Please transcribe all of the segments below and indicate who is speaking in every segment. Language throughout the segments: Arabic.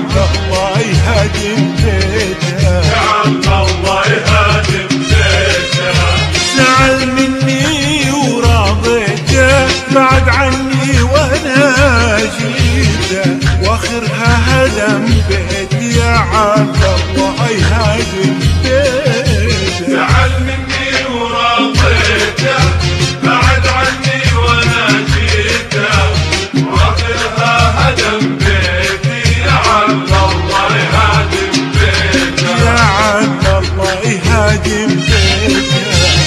Speaker 1: الله يهاجم بيته،
Speaker 2: لعل الله يهاجم بيته.
Speaker 1: زعل مني ورضيته بعد عني وانا جيته، واخرها هدم بيتي يا عبد الله يهاجم بيته.
Speaker 2: زعل مني ورضيته بعد عني وانا جيته، واخرها هدم بيتي يا عبد الله يهاجم بيته،
Speaker 1: يا عبد الله يهاجم بيته.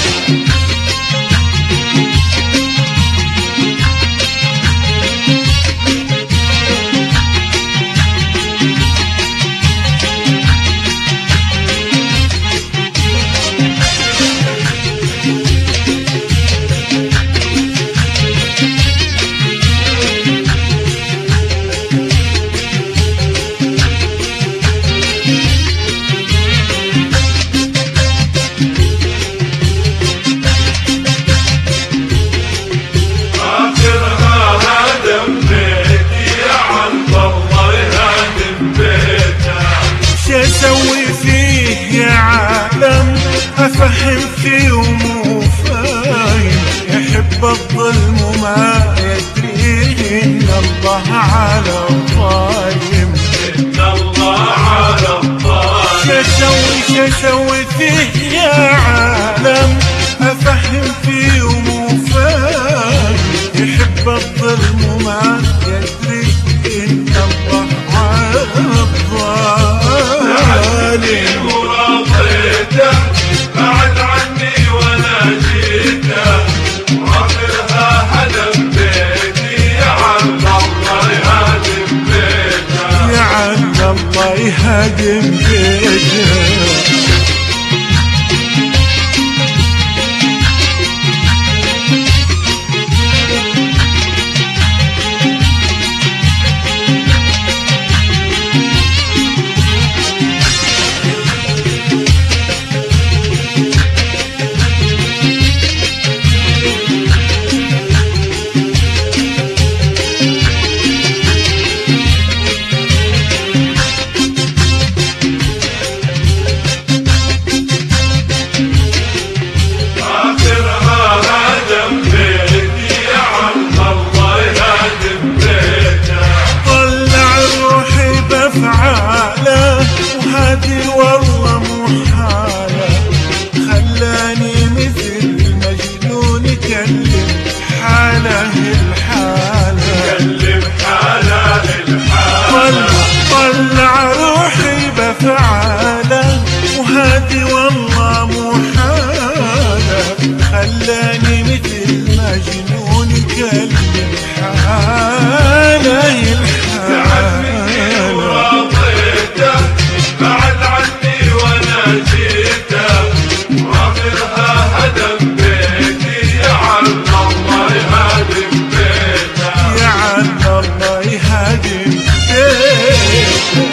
Speaker 1: اسوي فيه يا عالم افهم فيه ومو فاهم، يحب الظلم وما يدري ان الله على الظالم،
Speaker 2: ان الله على الظالم.
Speaker 1: شسوي فيه يا عالم افهم فيه ومو فاهم، يحب الظلم وما يدري ان الله على الظالم.
Speaker 2: ورضيته بعد عني وانا جيته، واخرها هدم بيتي يا عبد الله يهاجم بيته،
Speaker 1: يا عبد الله يهاجم بيته. وهذه والله مو حالة، خلاني مثل المجنون يكلم حاله الحالة،
Speaker 2: كلم حاله الحالة.
Speaker 1: طلع روحي بفعاله، وهذه والله مو حالة، خلاني مثل المجنون يكلم حاله الحالة.
Speaker 2: بعد عني وانا جيته، واخرها هدم بيتي يا عبد الله يهاجم بيته،
Speaker 1: يا عبد الله يهاجم بيته.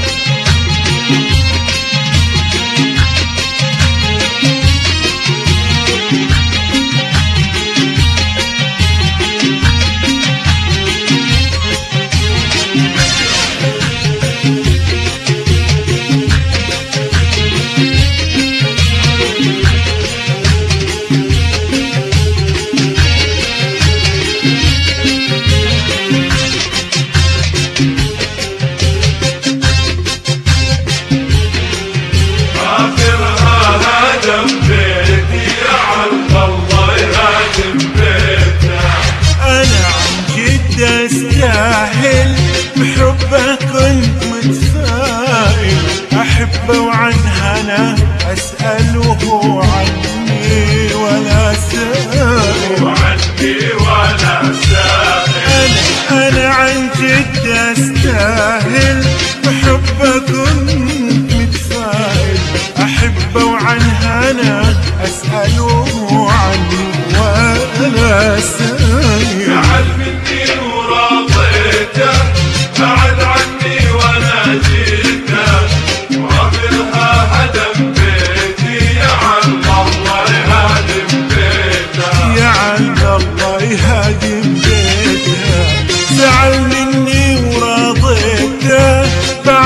Speaker 1: استاهل بحبه كنت متفائل، احبه وعن هنا اسال وهو عني ولا سائل،
Speaker 2: وعني ولا سائل.
Speaker 1: انا عن جد استاهل بحبه كنت متفائل، احبه وعن هنا اسال وهو عني ولا سائل.
Speaker 2: زعل مني ورضيته بعد عني وانا جيته، واخرها هدم بيتي يا عبد الله يهاجم بيته،
Speaker 1: يا عبد الله يهاجم بيته. زعل مني ورضيته بعد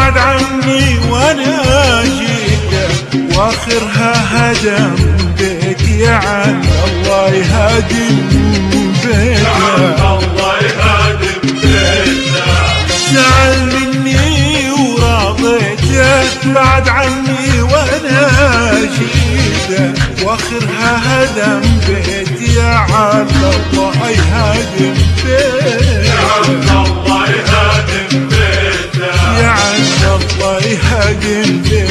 Speaker 1: بعد عني وانا جيته واخرها هدم بيت يا عم الله يهدم بيته
Speaker 2: الله يهدم بيته
Speaker 1: زعل مني ورضيته بعد عني وانا جيته واخرها هدم بيت يا عم الله يهدم بيته
Speaker 2: الله يهدم بيته
Speaker 1: يا عم الله يهدم بيته